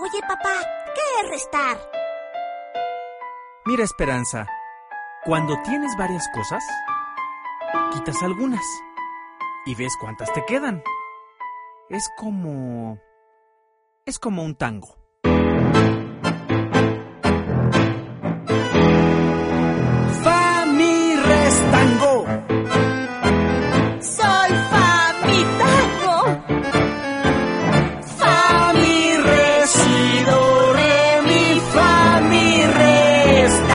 Oye, papá, ¿qué es restar? Mira, Esperanza, cuando tienes varias cosas, quitas algunas y ves cuántas te quedan. Es como un tango.